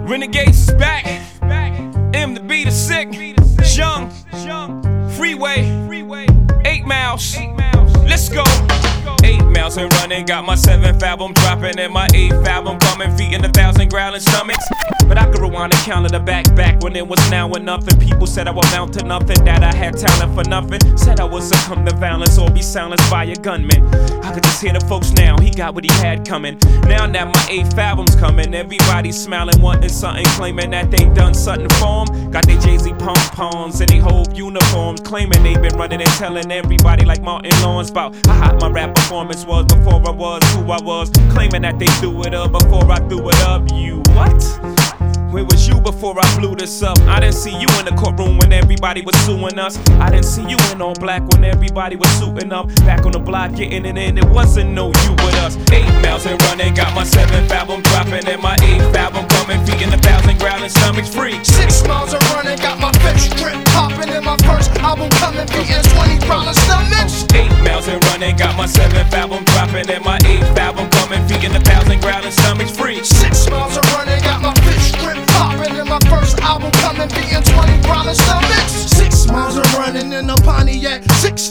Renegades is back. M to B to sick. Young. Freeway. 8 miles. Let's go. 8 miles and running, got my 7th album dropping and my 8th album coming, feeding 1,000 growling stomachs. But I could rewind and count to the back when it was now or nothing. People said I would mount to nothing, that I had talent for nothing. Said I would succumb to violence or be silenced by a gunman. I could just hear the folks now, he got what he had coming. Now that my 8th album's coming, everybody's smiling, wanting something, claiming that they done something for 'em. Got their Jay-Z pom-poms and they whole uniforms, claiming they been running and telling everybody like Martin Lawrence about how hot my rap performance was before I was who I was, claiming that they threw it up before I threw it up. You what? Where was you before I blew this up? I didn't see you in the courtroom when everybody was suing us. I didn't see you in all black when everybody was suiting up. Back on the block getting it in, it wasn't no you with us. 8 miles and running, got my 7th album dropping and my 8th album coming, feeding 1,000 growling stomachs free. 6 miles and running, got my 5th strip popping and my 1st album coming, beating 20 growling stomachs. 8 miles and running, got my 7th album dropping and my 8th album coming, feeding 1,000 growling stomachs free. 6 miles and running, got my 5th strip popping and my 1st album coming, beating 20 growling stomachs. 6 miles and running in a Pontiac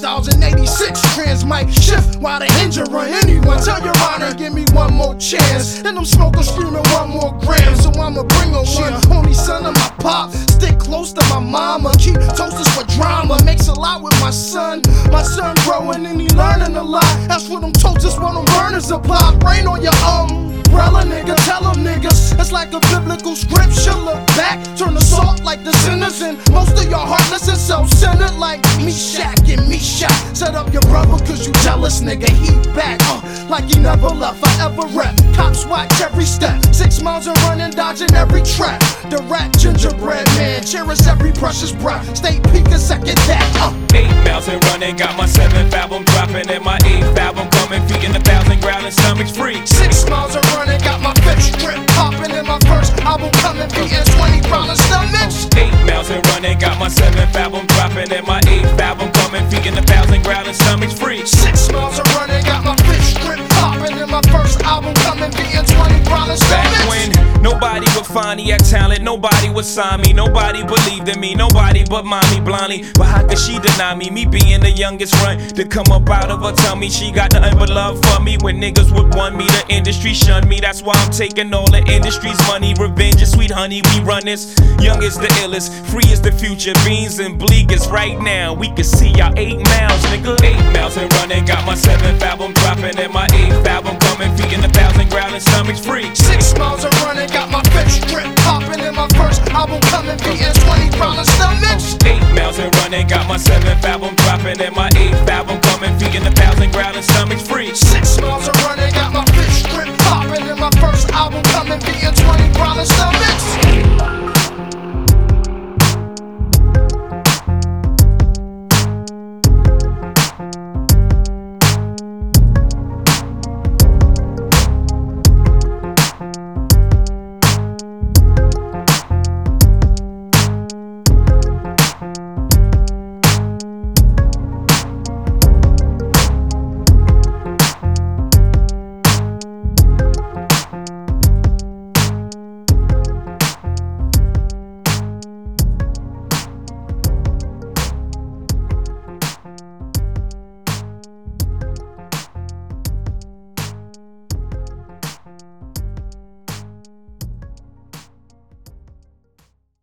6086. Trans mic shift while the engine run. Anyone tell your honor, give me one more chance. And I'm smoking, screaming 1 more gram. So I'ma bring her one. Only son of my pop, stick close to my mama. Keep toasters for drama, makes a lot with my son. My son growing and he learning a lot. That's what them toasters, what them burners apply. Rain on your umbrella, nigga, tell them niggas. It's like a biblical scripture, look back, turn the salt like the sinners. And most of y'all heartless and self-centered like Meshach and Meshach. Set up your brother cause you jealous, nigga, he back, like he never left, forever rep. Cops watch every step, 6 miles and running, dodging every trap. The rap gingerbread man, cherish every precious breath. Stay peeking, second that, 8 miles and running, got my 7th album dropping and my 8th album coming, feeding 1,000 growling stomachs free. 6 miles and running, got my 5th strip popping and my 1st album coming, beating 20 growling stomachs. 8 miles and running, got my 7th album dropping and my 8th album coming, feeding 1,000 growling stomachs free. 6 miles and running, got my 5th strip popping and my 1st album coming, beating 20 growling stomachs. Back when nobody would find me at talent, nobody would sign me, nobody believed in me, nobody but mommy blindly. But how could she deny me? Me being the youngest run to come up out of her tummy. She got nothing but love for me. When niggas would want me, the industry shunned me. That's why I'm taking all the industry's money. Revenge is sweet honey, we run this. Young is the illest, free is the future. Beans and bleak is right now. We can see y'all 8 miles, nigga. 8 miles and running, got my 7th album dropping and my 8th album coming, feeding 1,000 growling stomachs free.